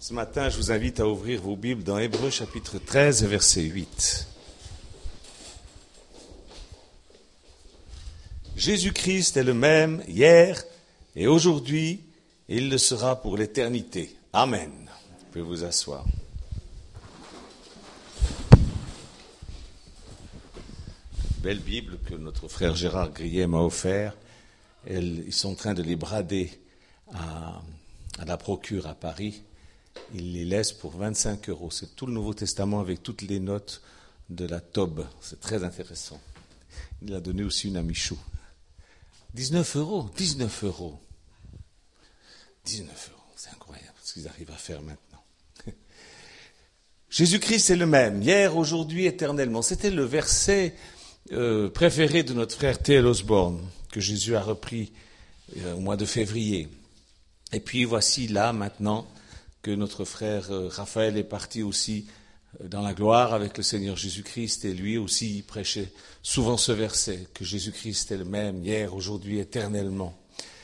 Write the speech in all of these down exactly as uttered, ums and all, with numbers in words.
Ce matin, je vous invite à ouvrir vos Bibles dans Hébreux chapitre treize, verset huit. Jésus-Christ est le même hier et aujourd'hui, et il le sera pour l'éternité. Amen. Vous pouvez vous asseoir. Belle Bible que notre frère Gérard Grillet m'a offert. Ils sont en train de les brader à, à la procure à Paris. Il les laisse pour vingt-cinq euros. C'est tout le Nouveau Testament avec toutes les notes de la Tobe. C'est très intéressant. Il a donné aussi une à Michou. dix-neuf euros, dix-neuf euros. dix-neuf euros, c'est incroyable ce qu'ils arrivent à faire maintenant. Jésus-Christ est le même, hier, aujourd'hui, éternellement. C'était le verset euh, préféré de notre frère T L Osborne, que Jésus a repris euh, au mois de février. Et puis voici là, maintenant, que notre frère euh, Raphaël est parti aussi euh, dans la gloire avec le Seigneur Jésus-Christ, et lui aussi il prêchait souvent ce verset, que Jésus-Christ est le même, hier, aujourd'hui, éternellement.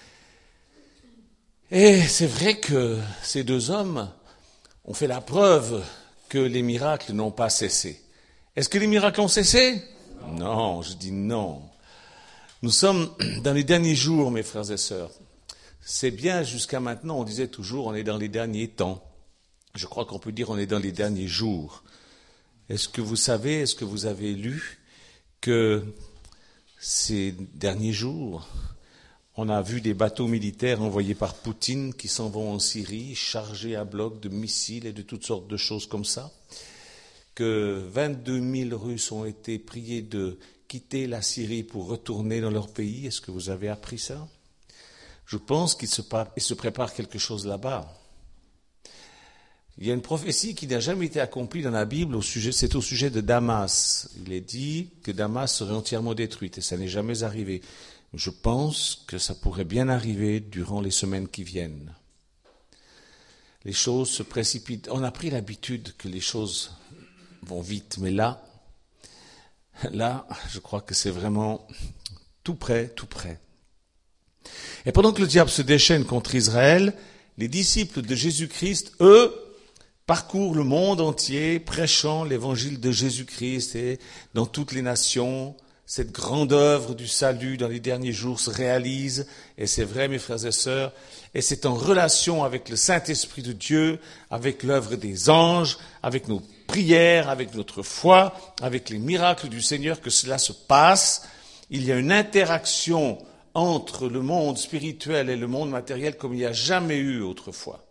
Et c'est vrai que ces deux hommes ont fait la preuve que les miracles n'ont pas cessé. Est-ce que les miracles ont cessé ? Non, je dis non. Nous sommes dans les derniers jours, mes frères et sœurs. C'est bien, jusqu'à maintenant, on disait toujours, on est dans les derniers temps. Je crois qu'on peut dire on est dans les derniers jours. Est-ce que vous savez, est-ce que vous avez lu que ces derniers jours, on a vu des bateaux militaires envoyés par Poutine qui s'en vont en Syrie, chargés à bloc de missiles et de toutes sortes de choses comme ça, que vingt-deux mille Russes ont été priés de quitter la Syrie pour retourner dans leur pays. Est-ce que vous avez appris ça ? Je pense qu'il se, il se prépare quelque chose là-bas. Il y a une prophétie qui n'a jamais été accomplie dans la Bible, au sujet, c'est au sujet de Damas. Il est dit que Damas serait entièrement détruite, et ça n'est jamais arrivé. Je pense que ça pourrait bien arriver durant les semaines qui viennent. Les choses se précipitent. On a pris l'habitude que les choses vont vite, mais là, là, je crois que c'est vraiment tout près, tout près. Et pendant que le diable se déchaîne contre Israël, les disciples de Jésus-Christ, eux, parcourent le monde entier, prêchant l'évangile de Jésus-Christ et dans toutes les nations. Cette grande œuvre du salut dans les derniers jours se réalise, et c'est vrai, mes frères et sœurs, et c'est en relation avec le Saint-Esprit de Dieu, avec l'œuvre des anges, avec nos prières, avec notre foi, avec les miracles du Seigneur que cela se passe. Il y a une interaction entre le monde spirituel et le monde matériel comme il n'y a jamais eu autrefois.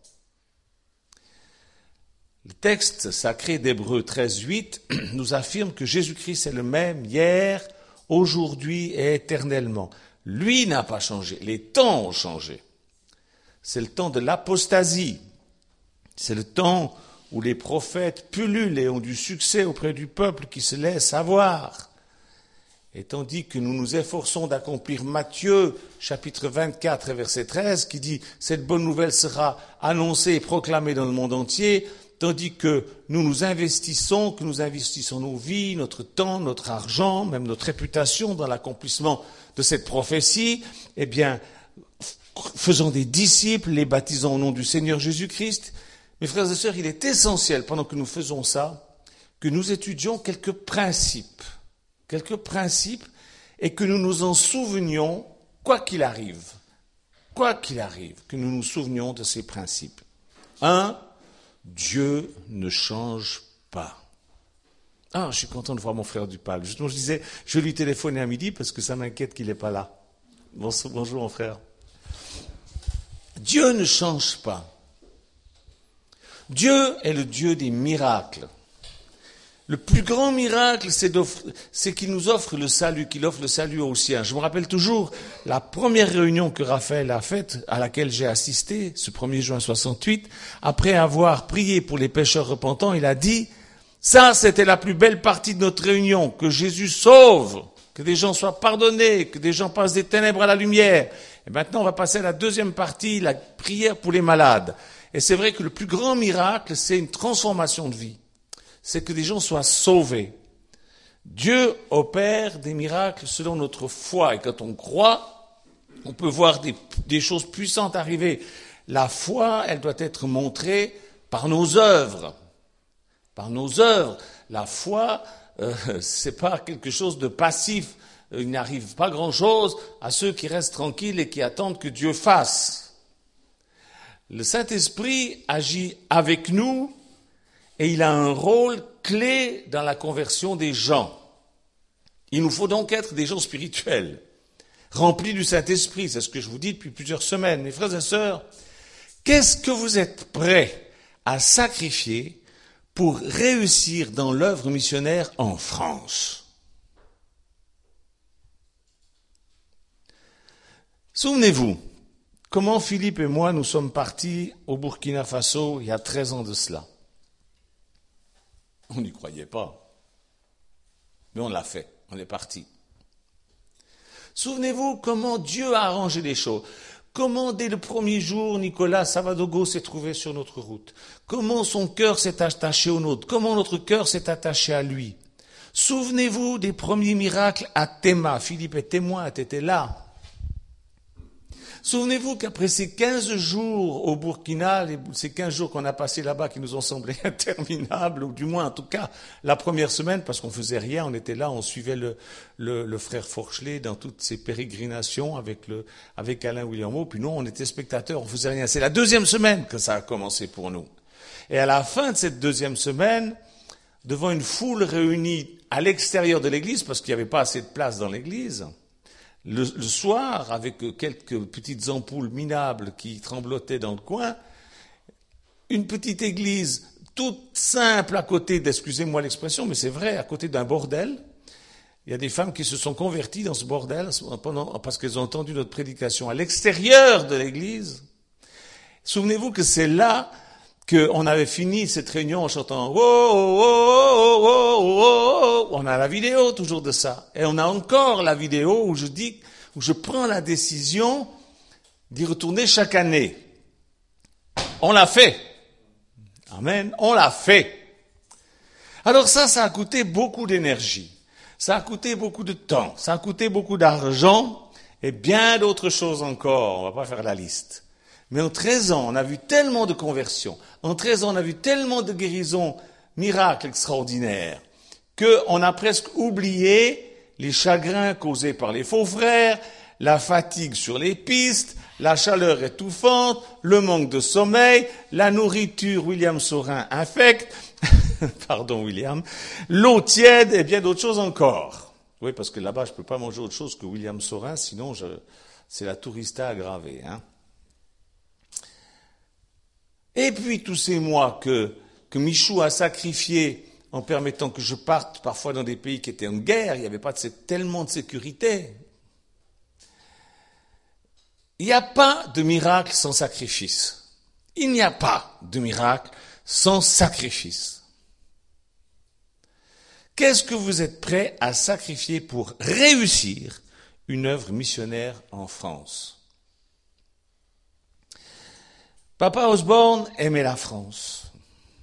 Le texte sacré d'Hébreux treize huit nous affirme que Jésus-Christ est le même hier, aujourd'hui et éternellement. Lui n'a pas changé, les temps ont changé. C'est le temps de l'apostasie. C'est le temps où les prophètes pullulent et ont du succès auprès du peuple qui se laisse avoir. Et tandis que nous nous efforçons d'accomplir Matthieu, chapitre vingt-quatre, verset treize, qui dit « Cette bonne nouvelle sera annoncée et proclamée dans le monde entier », tandis que nous nous investissons, que nous investissons nos vies, notre temps, notre argent, même notre réputation dans l'accomplissement de cette prophétie, eh bien, faisons des disciples, les baptisons au nom du Seigneur Jésus-Christ. Mes frères et sœurs, il est essentiel, pendant que nous faisons ça, que nous étudions quelques principes, quelques principes, et que nous nous en souvenions, quoi qu'il arrive, quoi qu'il arrive, que nous nous souvenions de ces principes. Un, Dieu ne change pas. Ah, je suis content de voir mon frère Dupal. Justement, je disais, je vais lui téléphoner à midi parce que ça m'inquiète qu'il n'est pas là. Bonjour, bonjour mon frère. Dieu ne change pas. Dieu est le Dieu des miracles. Le plus grand miracle, c'est, c'est qu'il nous offre le salut, qu'il offre le salut aux siens. Je me rappelle toujours la première réunion que Raphaël a faite, à laquelle j'ai assisté, ce premier juin soixante-huit, après avoir prié pour les pécheurs repentants, il a dit, ça c'était la plus belle partie de notre réunion, que Jésus sauve, que des gens soient pardonnés, que des gens passent des ténèbres à la lumière. Et maintenant on va passer à la deuxième partie, la prière pour les malades. Et c'est vrai que le plus grand miracle, c'est une transformation de vie. C'est que des gens soient sauvés. Dieu opère des miracles selon notre foi. Et quand on croit, on peut voir des, des choses puissantes arriver. La foi, elle doit être montrée par nos œuvres. Par nos œuvres. La foi, euh, c'est pas quelque chose de passif. Il n'arrive pas grand-chose à ceux qui restent tranquilles et qui attendent que Dieu fasse. Le Saint-Esprit agit avec nous et il a un rôle clé dans la conversion des gens. Il nous faut donc être des gens spirituels, remplis du Saint-Esprit. C'est ce que je vous dis depuis plusieurs semaines. Mes frères et sœurs, qu'est-ce que vous êtes prêts à sacrifier pour réussir dans l'œuvre missionnaire en France? Souvenez-vous, comment Philippe et moi nous sommes partis au Burkina Faso il y a treize ans de cela. On n'y croyait pas, mais on l'a fait, on est parti. Souvenez-vous comment Dieu a arrangé les choses. Comment dès le premier jour, Nicolas Savadogo s'est trouvé sur notre route. Comment son cœur s'est attaché au nôtre. Comment notre cœur s'est attaché à lui. Souvenez-vous des premiers miracles à Tema. Philippe est témoin, tu étais là. Souvenez-vous qu'après ces quinze jours au Burkina, les, ces quinze jours qu'on a passés là-bas qui nous ont semblé interminables, ou du moins en tout cas la première semaine, parce qu'on faisait rien, on était là, on suivait le, le, le frère Forchelet dans toutes ses pérégrinations avec, le, avec Alain Williamo, puis nous on était spectateurs, on faisait rien. C'est la deuxième semaine que ça a commencé pour nous. Et à la fin de cette deuxième semaine, devant une foule réunie à l'extérieur de l'église, parce qu'il n'y avait pas assez de place dans l'église, Le, le soir, avec quelques petites ampoules minables qui tremblotaient dans le coin, une petite église toute simple à côté, excusez-moi l'expression, mais c'est vrai, à côté d'un bordel. Il y a des femmes qui se sont converties dans ce bordel pendant, parce qu'elles ont entendu notre prédication à l'extérieur de l'église. Souvenez-vous que c'est là qu'on avait fini cette réunion en chantant « Oh, oh, oh, oh, oh, oh ». On a la vidéo toujours de ça. Et on a encore la vidéo où je dis, où je prends la décision d'y retourner chaque année. On l'a fait. Amen. On l'a fait. Alors ça, ça a coûté beaucoup d'énergie. Ça a coûté beaucoup de temps. Ça a coûté beaucoup d'argent et bien d'autres choses encore. On va pas faire la liste. Mais en treize ans, on a vu tellement de conversions. En treize ans, on a vu tellement de guérisons, miracles extraordinaires, qu'on a presque oublié les chagrins causés par les faux frères, la fatigue sur les pistes, la chaleur étouffante, le manque de sommeil, la nourriture William Saurin infecte, pardon William, l'eau tiède et bien d'autres choses encore. Oui, parce que là-bas, je ne peux pas manger autre chose que William Saurin, sinon je, c'est la tourista aggravée, hein. Et puis tous ces mois que, que Michou a sacrifiés en permettant que je parte parfois dans des pays qui étaient en guerre, il n'y avait pas de cette, tellement de sécurité. Il n'y a pas de miracle sans sacrifice. Il n'y a pas de miracle sans sacrifice. Qu'est-ce que vous êtes prêt à sacrifier pour réussir une œuvre missionnaire en France ? Papa Osborne aimait la France.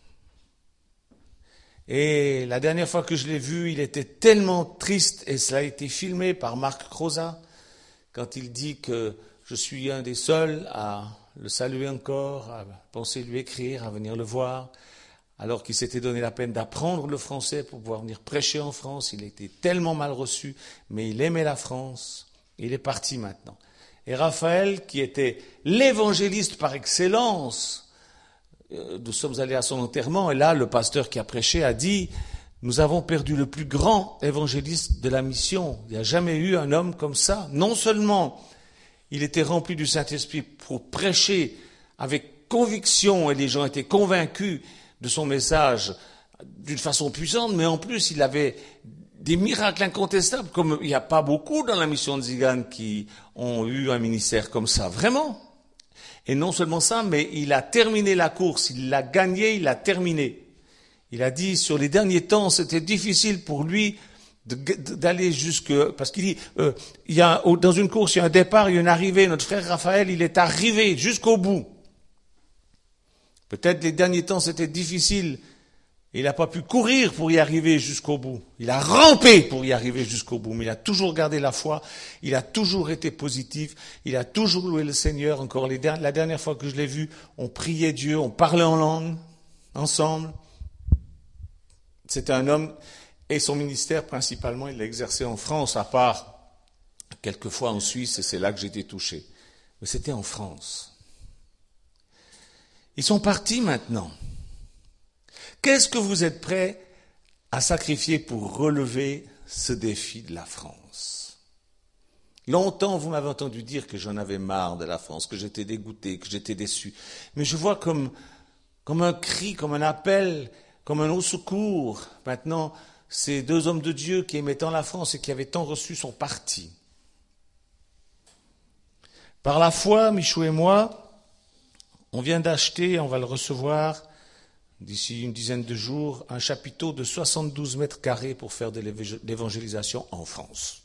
Et la dernière fois que je l'ai vu, il était tellement triste, et cela a été filmé par Marc Croza, quand il dit que je suis un des seuls à le saluer encore, à penser lui écrire, à venir le voir, alors qu'il s'était donné la peine d'apprendre le français pour pouvoir venir prêcher en France. Il était tellement mal reçu, mais il aimait la France. Il est parti maintenant. Et Raphaël, qui était l'évangéliste par excellence, nous sommes allés à son enterrement, et là, le pasteur qui a prêché a dit, nous avons perdu le plus grand évangéliste de la mission. Il n'y a jamais eu un homme comme ça. Non seulement il était rempli du Saint-Esprit pour prêcher avec conviction, et les gens étaient convaincus de son message d'une façon puissante, mais en plus, il avait des miracles incontestables, comme il n'y a pas beaucoup dans la mission de Zigane qui ont eu un ministère comme ça, vraiment. Et non seulement ça, mais il a terminé la course, il l'a gagnée, il l'a terminée. Il a dit, sur les derniers temps, c'était difficile pour lui de, d'aller jusque, parce qu'il dit, euh, il y a, dans une course, il y a un départ, il y a une arrivée, notre frère Raphaël, il est arrivé jusqu'au bout. Peut-être les derniers temps, c'était difficile. Il n'a pas pu courir pour y arriver jusqu'au bout. Il a rampé pour y arriver jusqu'au bout. Mais il a toujours gardé la foi. Il a toujours été positif. Il a toujours loué le Seigneur. Encore les der- la dernière fois que je l'ai vu, on priait Dieu, on parlait en langue. ensemble. C'était un homme, et son ministère principalement, il l'a exercé en France, à part quelquefois en Suisse, et c'est là que j'ai été touché. Mais c'était en France. Ils sont partis maintenant. Qu'est-ce que vous êtes prêts à sacrifier pour relever ce défi de la France? Longtemps, vous m'avez entendu dire que j'en avais marre de la France, que j'étais dégoûté, que j'étais déçu. Mais je vois comme, comme un cri, comme un appel, comme un au secours. Maintenant, ces deux hommes de Dieu qui aimaient tant la France et qui avaient tant reçu sont partis. Par la foi, Michou et moi, on vient d'acheter, on va le recevoir d'ici une dizaine de jours, un chapiteau de soixante-douze mètres carrés pour faire de l'évangélisation en France.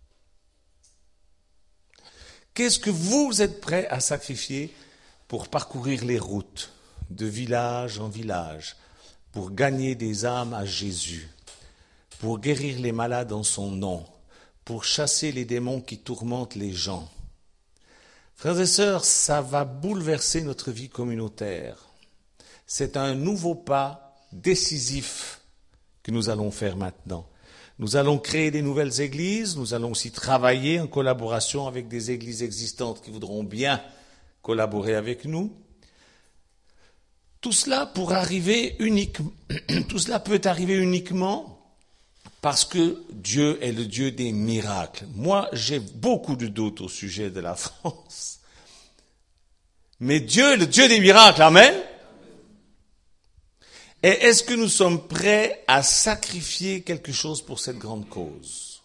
Qu'est-ce que vous êtes prêts à sacrifier pour parcourir les routes de village en village, pour gagner des âmes à Jésus, pour guérir les malades en son nom, pour chasser les démons qui tourmentent les gens? Frères et sœurs, ça va bouleverser notre vie communautaire. C'est un nouveau pas décisif que nous allons faire maintenant. Nous allons créer des nouvelles églises, nous allons aussi travailler en collaboration avec des églises existantes qui voudront bien collaborer avec nous. Tout cela pour arriver uniquement, tout cela peut arriver uniquement parce que Dieu est le Dieu des miracles. Moi, j'ai beaucoup de doutes au sujet de la France. Mais Dieu est le Dieu des miracles, amen. Et est-ce que nous sommes prêts à sacrifier quelque chose pour cette grande cause?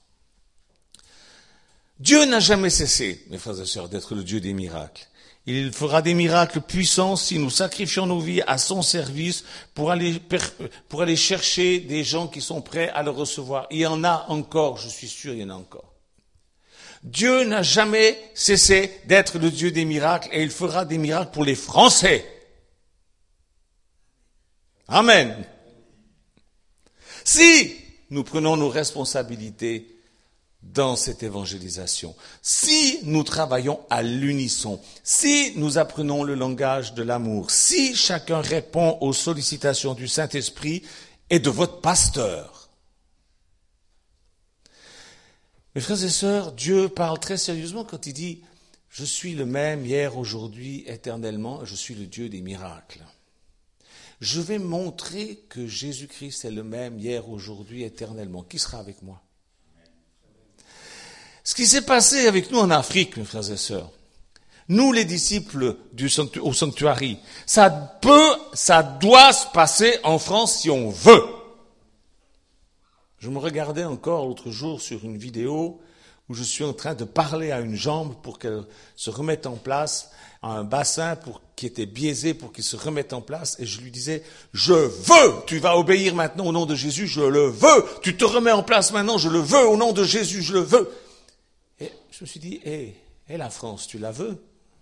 Dieu n'a jamais cessé, mes frères et sœurs, d'être le Dieu des miracles. Il fera des miracles puissants si nous sacrifions nos vies à son service pour aller, pour aller chercher des gens qui sont prêts à le recevoir. Il y en a encore, je suis sûr, il y en a encore. Dieu n'a jamais cessé d'être le Dieu des miracles et il fera des miracles pour les Français. Amen. Si nous prenons nos responsabilités dans cette évangélisation, si nous travaillons à l'unisson, si nous apprenons le langage de l'amour, si chacun répond aux sollicitations du Saint-Esprit et de votre pasteur. Mes frères et sœurs, Dieu parle très sérieusement quand il dit « Je suis le même hier, aujourd'hui, éternellement, je suis le Dieu des miracles ». Je vais montrer que Jésus-Christ est le même hier, aujourd'hui, éternellement. Qui sera avec moi? Ce qui s'est passé avec nous en Afrique, mes frères et sœurs, nous les disciples du sanctu- au sanctuary, ça peut, ça doit se passer en France si on veut. Je me regardais encore l'autre jour sur une vidéo où je suis en train de parler à une jambe pour qu'elle se remette en place, à un bassin pour, qui était biaisé pour qu'il se remette en place, et je lui disais, je veux, tu vas obéir maintenant au nom de Jésus, je le veux, tu te remets en place maintenant, je le veux, au nom de Jésus, je le veux. Et je me suis dit, hé, hey, la France, tu la veux?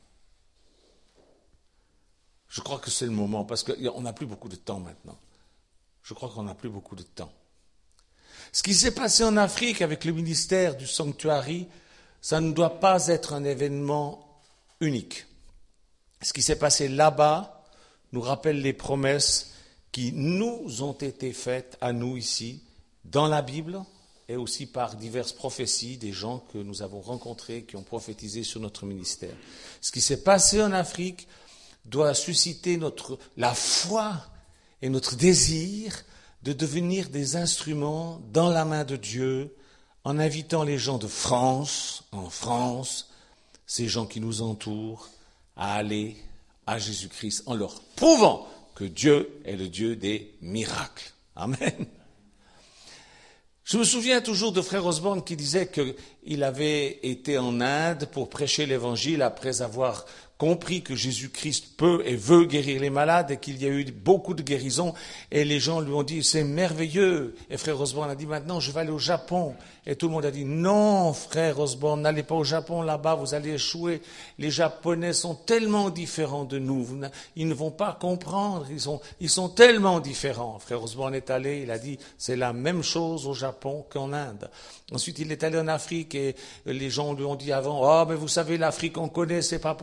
Je crois que c'est le moment, parce qu'on n'a plus beaucoup de temps maintenant. Je crois qu'on n'a plus beaucoup de temps. Ce qui s'est passé en Afrique avec le ministère du Sanctuary, ça ne doit pas être un événement unique. Ce qui s'est passé là-bas nous rappelle les promesses qui nous ont été faites à nous ici, dans la Bible, et aussi par diverses prophéties des gens que nous avons rencontrés, qui ont prophétisé sur notre ministère. Ce qui s'est passé en Afrique doit susciter notre, la foi et notre désir de devenir des instruments dans la main de Dieu, en invitant les gens de France, en France, ces gens qui nous entourent, à aller à Jésus-Christ, en leur prouvant que Dieu est le Dieu des miracles. Amen. Je me souviens toujours de frère Osborne qui disait qu'il avait été en Inde pour prêcher l'évangile après avoir compris que Jésus-Christ peut et veut guérir les malades et qu'il y a eu beaucoup de guérisons et les gens lui ont dit c'est merveilleux. Et frère Osborne a dit maintenant je vais aller au Japon. Et tout le monde a dit non frère Osborne, n'allez pas au Japon là-bas, vous allez échouer. Les Japonais sont tellement différents de nous, ils ne vont pas comprendre, ils sont, ils sont tellement différents. Frère Osborne est allé, il a dit c'est la même chose au Japon qu'en Inde. Ensuite il est allé en Afrique et les gens lui ont dit avant, oh mais vous savez l'Afrique on connaît, c'est pas possible,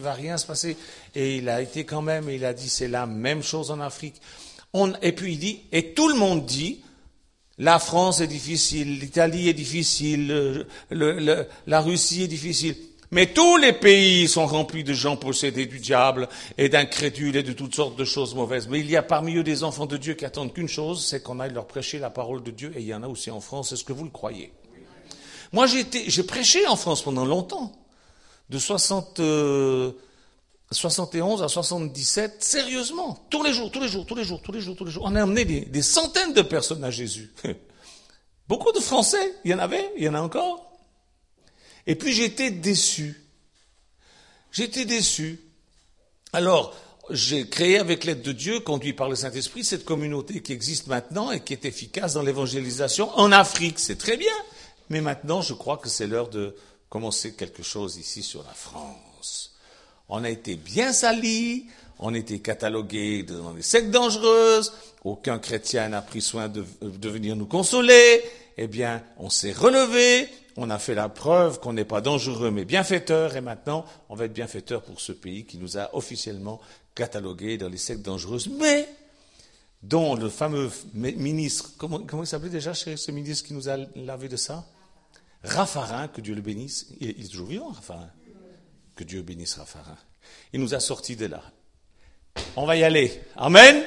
va rien se passer. Et il a été quand même, et il a dit, c'est la même chose en Afrique. On, et puis il dit, et tout le monde dit, la France est difficile, l'Italie est difficile, le, le, le, la Russie est difficile. Mais tous les pays sont remplis de gens possédés du diable et d'incrédules et de toutes sortes de choses mauvaises. Mais il y a parmi eux des enfants de Dieu qui attendent qu'une chose, c'est qu'on aille leur prêcher la parole de Dieu. Et il y en a aussi en France. Est-ce que vous le croyez? Moi, j'ai été, j'ai prêché en France pendant longtemps. De soixante, euh, soixante et onze à soixante-dix-sept, sérieusement. Tous les jours, tous les jours, tous les jours, tous les jours, tous les jours. On a amené des, des centaines de personnes à Jésus. Beaucoup de Français, il y en avait, il y en a encore. Et puis j'étais déçu. J'étais déçu. Alors, j'ai créé avec l'aide de Dieu, conduit par le Saint-Esprit, cette communauté qui existe maintenant et qui est efficace dans l'évangélisation en Afrique. C'est très bien. Mais maintenant, je crois que c'est l'heure de commencer quelque chose ici sur la France. On a été bien salis, on a été catalogués dans des sectes dangereuses, aucun chrétien n'a pris soin de, de venir nous consoler. Eh bien, on s'est relevé. On a fait la preuve qu'on n'est pas dangereux mais bienfaiteur, et maintenant on va être bienfaiteur pour ce pays qui nous a officiellement catalogués dans les sectes dangereuses, mais dont le fameux ministre, comment, comment il s'appelait déjà chez ce ministre qui nous a lavé de ça? Raffarin, que Dieu le bénisse. Il est toujours vivant, Raffarin. Que Dieu bénisse Raffarin. Il nous a sortis de là. On va y aller. Amen.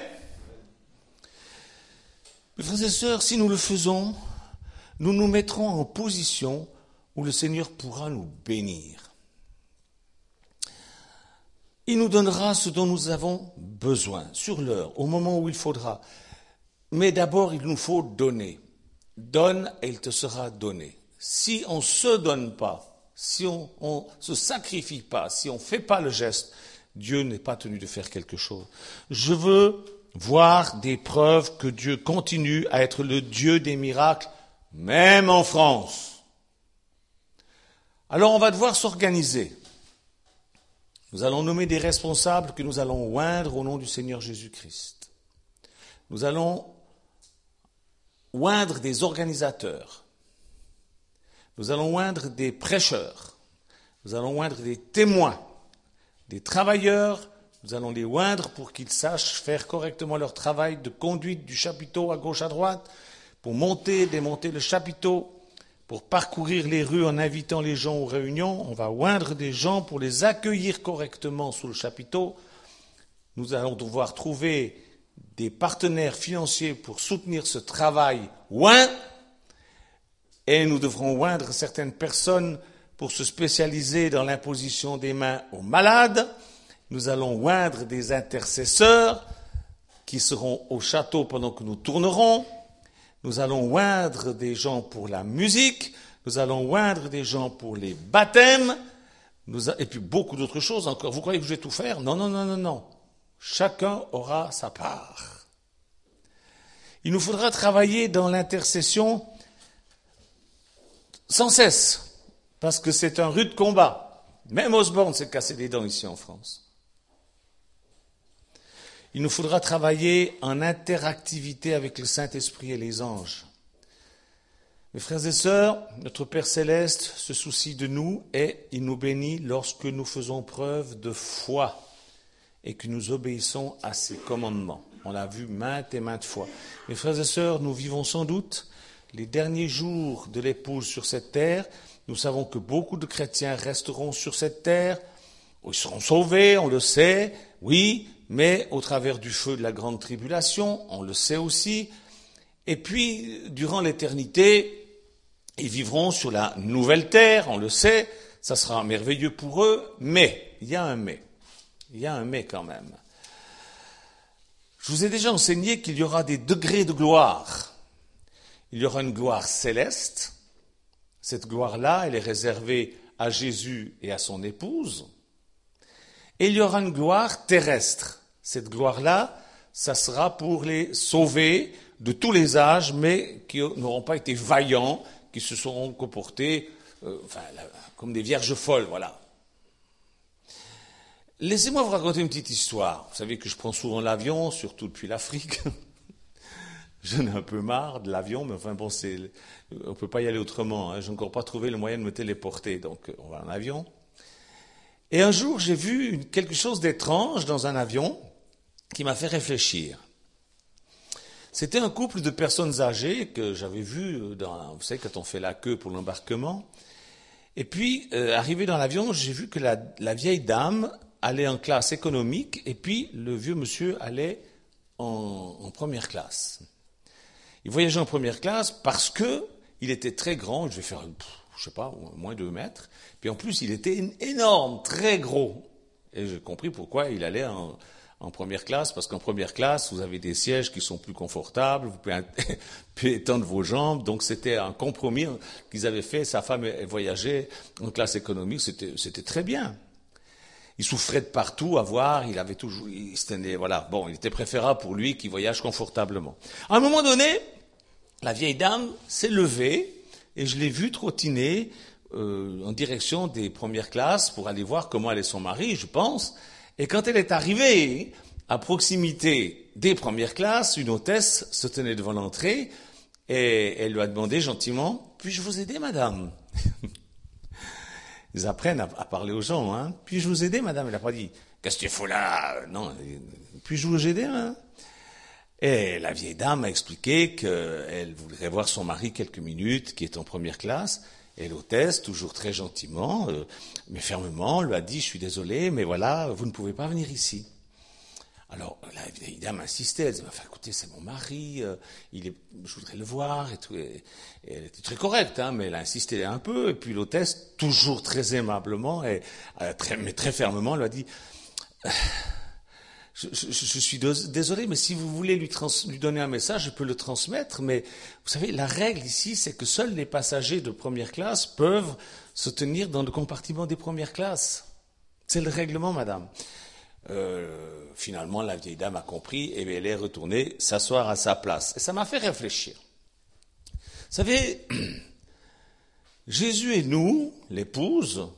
Mes frères et sœurs, si nous le faisons, nous nous mettrons en position où le Seigneur pourra nous bénir. Il nous donnera ce dont nous avons besoin, sur l'heure, au moment où il faudra. Mais d'abord, il nous faut donner. Donne et il te sera donné. Si on ne se donne pas, si on ne se sacrifie pas, si on ne fait pas le geste, Dieu n'est pas tenu de faire quelque chose. Je veux voir des preuves que Dieu continue à être le Dieu des miracles, même en France. Alors on va devoir s'organiser. Nous allons nommer des responsables que nous allons oindre au nom du Seigneur Jésus-Christ. Nous allons oindre des organisateurs. Nous allons oindre des prêcheurs. Nous allons oindre des témoins, des travailleurs. Nous allons les oindre pour qu'ils sachent faire correctement leur travail de conduite du chapiteau à gauche à droite, pour monter, démonter le chapiteau, pour parcourir les rues en invitant les gens aux réunions. On va oindre des gens pour les accueillir correctement sous le chapiteau. Nous allons devoir trouver des partenaires financiers pour soutenir ce travail oint. Et nous devrons oindre certaines personnes pour se spécialiser dans l'imposition des mains aux malades. Nous allons oindre des intercesseurs qui seront au château pendant que nous tournerons. Nous allons oindre des gens pour la musique, nous allons oindre des gens pour les baptêmes, nous a... et puis beaucoup d'autres choses encore. Vous croyez que je vais tout faire? Non, non, non, non, non. Chacun aura sa part. Il nous faudra travailler dans l'intercession sans cesse, parce que c'est un rude combat. Même Osborne s'est cassé les dents ici en France. Il nous faudra travailler en interactivité avec le Saint-Esprit et les anges. Mes frères et sœurs, notre Père Céleste se soucie de nous et il nous bénit lorsque nous faisons preuve de foi et que nous obéissons à ses commandements. On l'a vu maintes et maintes fois. Mes frères et sœurs, nous vivons sans doute les derniers jours de l'épouse sur cette terre. Nous savons que beaucoup de chrétiens resteront sur cette terre. Ils seront sauvés, on le sait, oui, mais au travers du feu de la grande tribulation, on le sait aussi. Et puis, durant l'éternité, ils vivront sur la nouvelle terre, on le sait, ça sera merveilleux pour eux, mais, il y a un mais, il y a un mais quand même. Je vous ai déjà enseigné qu'il y aura des degrés de gloire. Il y aura une gloire céleste. Cette gloire-là, elle est réservée à Jésus et à son épouse. Et il y aura une gloire terrestre. Cette gloire-là, ça sera pour les sauvés de tous les âges, mais qui n'auront pas été vaillants, qui se seront comportés euh, enfin, comme des vierges folles, voilà. Laissez-moi vous raconter une petite histoire. Vous savez que je prends souvent l'avion, surtout depuis l'Afrique. J'en ai un peu marre de l'avion, mais enfin bon, c'est, on ne peut pas y aller autrement. Hein. Je n'ai encore pas trouvé le moyen de me téléporter, donc on va en avion. Et un jour, j'ai vu une, quelque chose d'étrange dans un avion qui m'a fait réfléchir. C'était un couple de personnes âgées que j'avais vu, dans, vous savez, quand on fait la queue pour l'embarquement. Et puis, euh, arrivé dans l'avion, j'ai vu que la, la vieille dame allait en classe économique et puis le vieux monsieur allait en, en première classe. Il voyageait en première classe parce que il était très grand, je vais faire, je sais pas, moins de deux mètres. Puis en plus, il était énorme, très gros. Et j'ai compris pourquoi il allait en, en première classe, parce qu'en première classe, vous avez des sièges qui sont plus confortables, vous pouvez, pouvez étendre vos jambes. Donc c'était un compromis qu'ils avaient fait. Sa femme voyageait en classe économique, c'était, c'était très bien. Il souffrait de partout à voir, il avait toujours, il se tenait, voilà. Bon, il était préférable pour lui qu'il voyage confortablement. À un moment donné, la vieille dame s'est levée et je l'ai vue trottiner euh, en direction des premières classes pour aller voir comment allait son mari, je pense. Et quand elle est arrivée à proximité des premières classes, une hôtesse se tenait devant l'entrée et elle lui a demandé gentiment « Puis-je vous aider, madame ?» Ils apprennent à, à parler aux gens. Hein. « Puis-je vous aider, madame ?» Elle n'a pas dit « Qu'est-ce que tu fous là ?» Non, « Puis-je vous aider, hein ?» Et la vieille dame a expliqué qu'elle voudrait voir son mari quelques minutes, qui est en première classe. Et l'hôtesse, toujours très gentiment, euh, mais fermement, lui a dit « Je suis désolé, mais voilà, vous ne pouvez pas venir ici. » Alors, la vieille dame insistait, elle disait « Enfin, écoutez, c'est mon mari, euh, il est, je voudrais le voir. » Et tout. Et, et elle était très correcte, hein, mais elle a insisté un peu. Et puis l'hôtesse, toujours très aimablement, et, euh, très, mais très fermement, lui a dit « Je, je, je suis désolé, mais si vous voulez lui, trans, lui donner un message, je peux le transmettre. Mais vous savez, la règle ici, c'est que seuls les passagers de première classe peuvent se tenir dans le compartiment des premières classes. C'est le règlement, madame. Euh, finalement, la vieille dame a compris et elle est retournée s'asseoir à sa place. Et ça m'a fait réfléchir. Vous savez, Jésus et nous, l'épouse,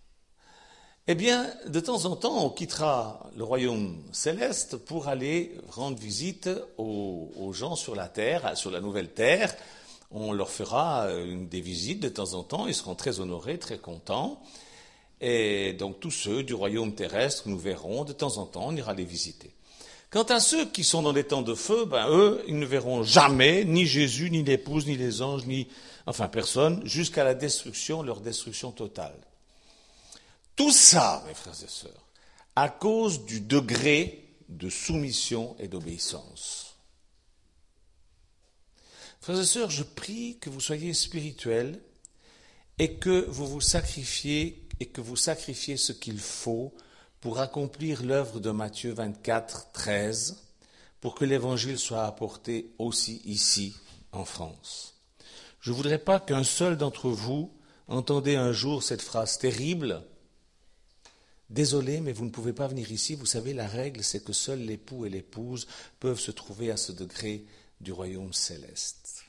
eh bien, de temps en temps, on quittera le royaume céleste pour aller rendre visite aux, aux gens sur la terre, sur la nouvelle terre. On leur fera une, des visites de temps en temps, ils seront très honorés, très contents. Et donc tous ceux du royaume terrestre, nous verrons de temps en temps, on ira les visiter. Quant à ceux qui sont dans les temps de feu, ben eux, ils ne verront jamais ni Jésus, ni l'épouse, ni les anges, ni enfin personne, jusqu'à la destruction, leur destruction totale. Tout ça, mes frères et sœurs, à cause du degré de soumission et d'obéissance. Frères et sœurs, je prie que vous soyez spirituels et que vous vous sacrifiez et que vous sacrifiez ce qu'il faut pour accomplir l'œuvre de Matthieu vingt-quatre, treize, pour que l'évangile soit apporté aussi ici, en France. Je ne voudrais pas qu'un seul d'entre vous entendez un jour cette phrase terrible. Désolé, mais vous ne pouvez pas venir ici. Vous savez, la règle, c'est que seuls l'époux et l'épouse peuvent se trouver à ce degré du royaume céleste.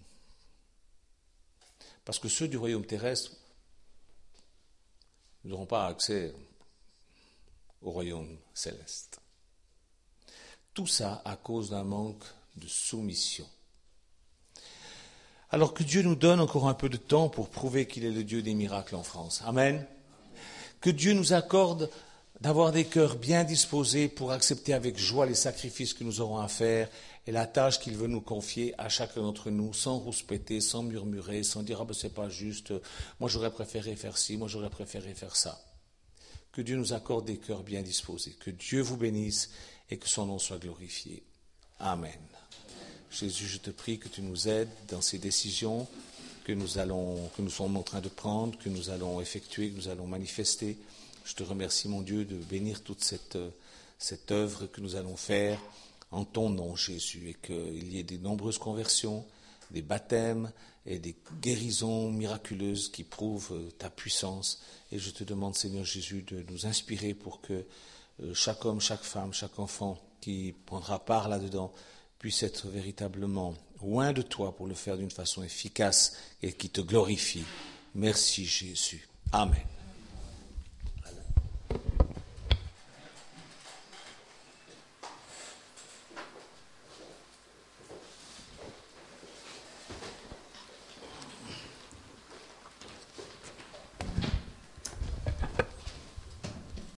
Parce que ceux du royaume terrestre n'auront pas accès au royaume céleste. Tout ça à cause d'un manque de soumission. Alors que Dieu nous donne encore un peu de temps pour prouver qu'il est le Dieu des miracles en France. Amen. Que Dieu nous accorde d'avoir des cœurs bien disposés pour accepter avec joie les sacrifices que nous aurons à faire et la tâche qu'il veut nous confier à chacun d'entre nous, sans rouspéter, sans murmurer, sans dire « Ah ben c'est pas juste, moi j'aurais préféré faire ci, moi j'aurais préféré faire ça ». Que Dieu nous accorde des cœurs bien disposés, que Dieu vous bénisse et que son nom soit glorifié. Amen. Jésus, je te prie que tu nous aides dans ces décisions que nous allons, que nous sommes en train de prendre, que nous allons effectuer, que nous allons manifester. Je te remercie, mon Dieu, de bénir toute cette, cette œuvre que nous allons faire en ton nom, Jésus, et qu'il y ait des nombreuses conversions, des baptêmes et des guérisons miraculeuses qui prouvent ta puissance. Et je te demande, Seigneur Jésus, de nous inspirer pour que chaque homme, chaque femme, chaque enfant qui prendra part là-dedans puisse être véritablement loin de toi pour le faire d'une façon efficace et qui te glorifie. Merci Jésus. Amen.